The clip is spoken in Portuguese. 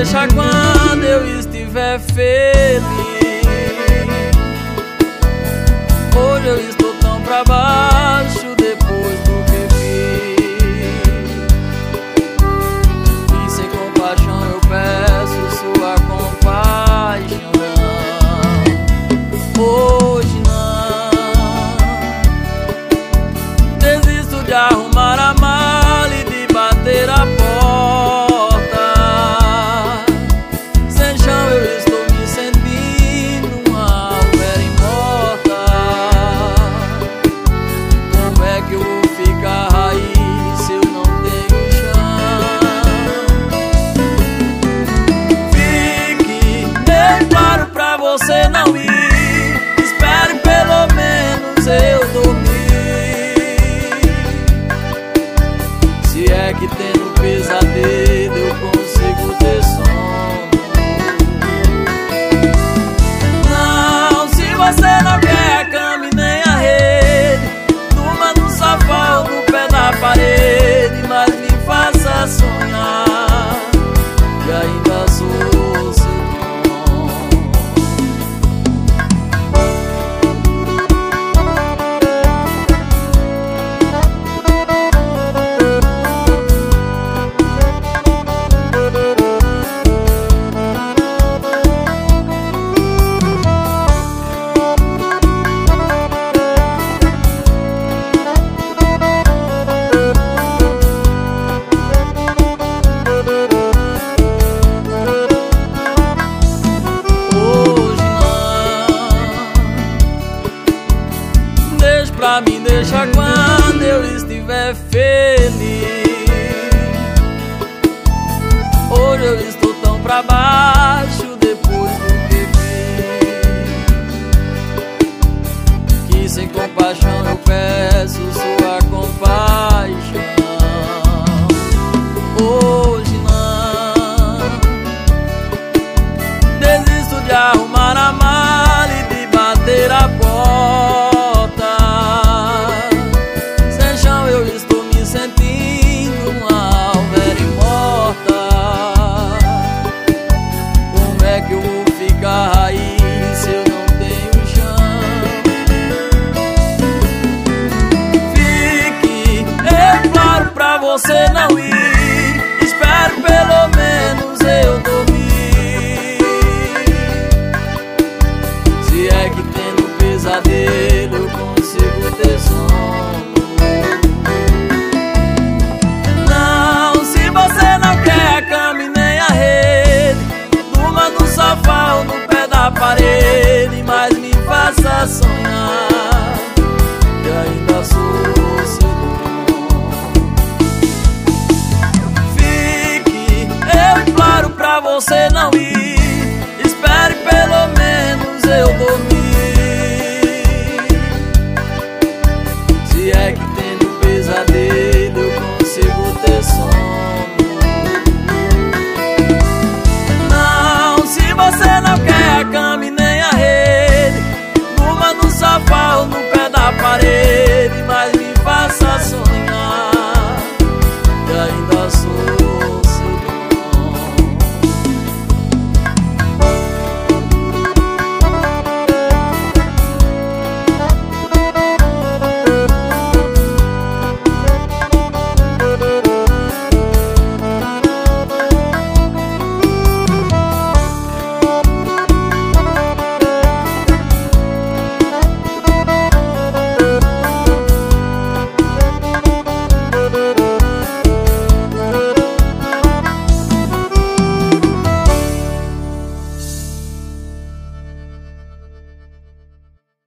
deixa quando eu estiver feliz. Hoje eu estou tão pra baixo depois do que fiz. E sem compaixão eu peço sua compaixão. Hoje não desisto de arrumar a mala e de bater a porta. Sem chão eu estou me sentindo uma alma morta. Como é que eu vou ficar raiz se eu não tenho chão? Fique bem claro pra você não ir. Espere pelo menos eu dormir. Se é que tendo pesadelo eu consigo ter sono. Não, se você não quer a cama e nem a rede, durma no sofá ou no pé da parede, mas me faça sonhar que ainda sou seu dono. Pra mim deixa quando eu estiver feliz. Hoje eu estou tão pra baixo depois do que fiz. Que sem compaixão eu peço sua compaixão. Hoje não desisto de arrumar a mala e de bater a porta. Raiz se eu não tenho chão. Fique é claro pra você não ir. Espere pelo menos eu dormir. Se é que tendo pesadelo eu consigo ter sono. Não, se você não quer a cama e nem a rede, durma no sofá ou no pé da parede, mas me faça sonhar que ainda sou seu dono. Fique eu claro pra você não ir. Espere pelo menos eu dormir. Se é que tendo pesadelo eu consigo ter sono.